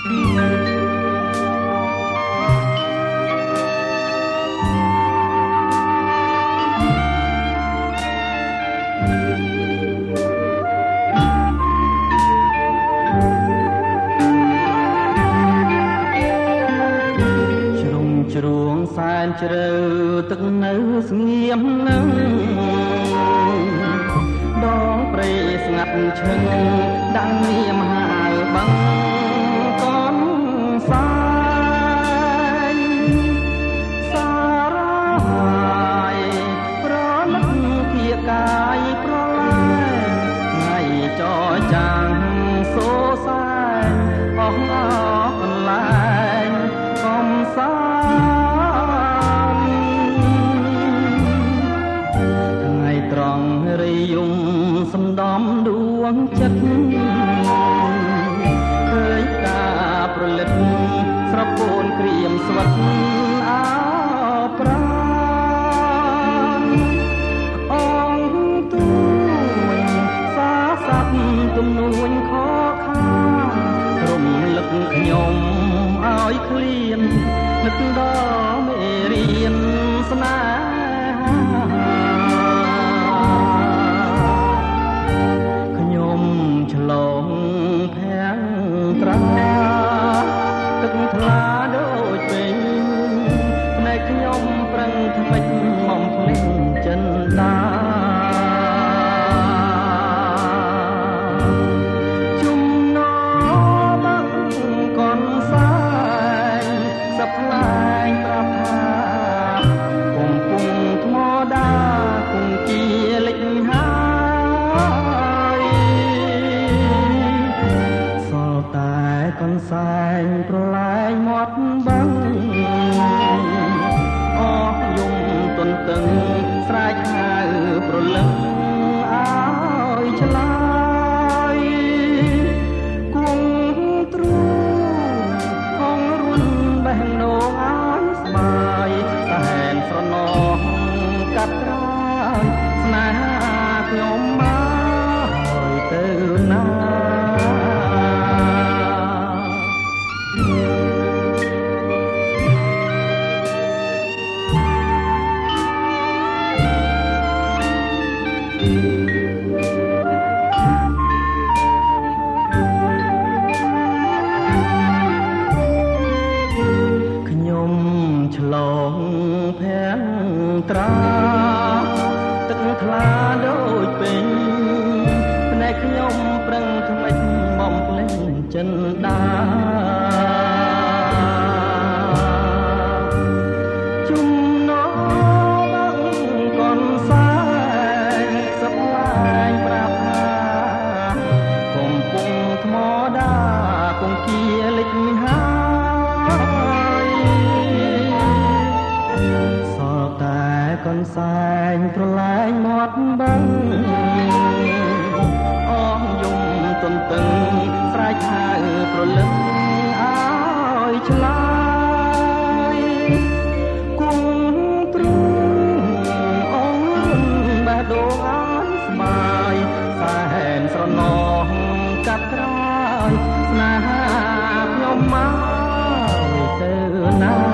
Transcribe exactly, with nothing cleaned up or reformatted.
ជ្រួងសែនជ្រៅទឹកនៅស្ងៀមនឹងដងព្រៃស្ងាត់ឈឹងដាំងនាមហៅបងកូនសាយសារហើយប្រលឹកជាកាយប្រឡាយថ្ងៃចរចាំងសូសែនអស់អស់កន្លែងកុំសាត្រង់រីយំសំដំដួងចិត្តឃើញតាប្រលិតស្រពូនក្រៀមស្វិតអោប្រាណអង្គទួញសាស័ព្ទទំនួញខខារំលឹកខ្ញុំឲ្យឃ្លាននឹកដល់មេរៀនស្នេហាឆ្លងភាំងត្រាទឹកថ្លាដូចពេញភ្នែកខ្ញុំប្រឹងថ្មិចមកភ្លេចចិនតាជុំណោបាក់កនសាយសប្លែងប្រាប់ថាកំពុងថ្មដាគង់ជាលិចហាតែកនសែងប្រឡាយមាត់បឹងអស់យំទន្ទឹងស្រែកហៅប្រលឹងឲ្យឆ្លើយគង់ទ្រូងហងរុនបេះដូងឲ្យស្បាយសែនស្រណោះកាត់ក្រោយស្នេហាខ្ញុំមកហើយទៅណាខ្ញុំឆ្លងភាំងត្រាទឹកថ្លាដូចពេញភ្នែកខ្ញុំប្រឹងថ្មិចមកភ្លេចចិនដាជុំណោបាក់កនសាយសប្លែងប្រាប់ថាកំពុងថ្មដាគង់ជាលិចហើយសល់តែកនសែងប្រឡាយមាត់បឹងអស់យំទន្ទឹងស្រែកហៅប្រលឹងឲ្យឆ្លើយគង់ទ្រូងអងបេះដូងឲ្យស្បាយសែនស្រណោះកាត់ក្រោយស្នេហាខ្ញុំមកទៅណា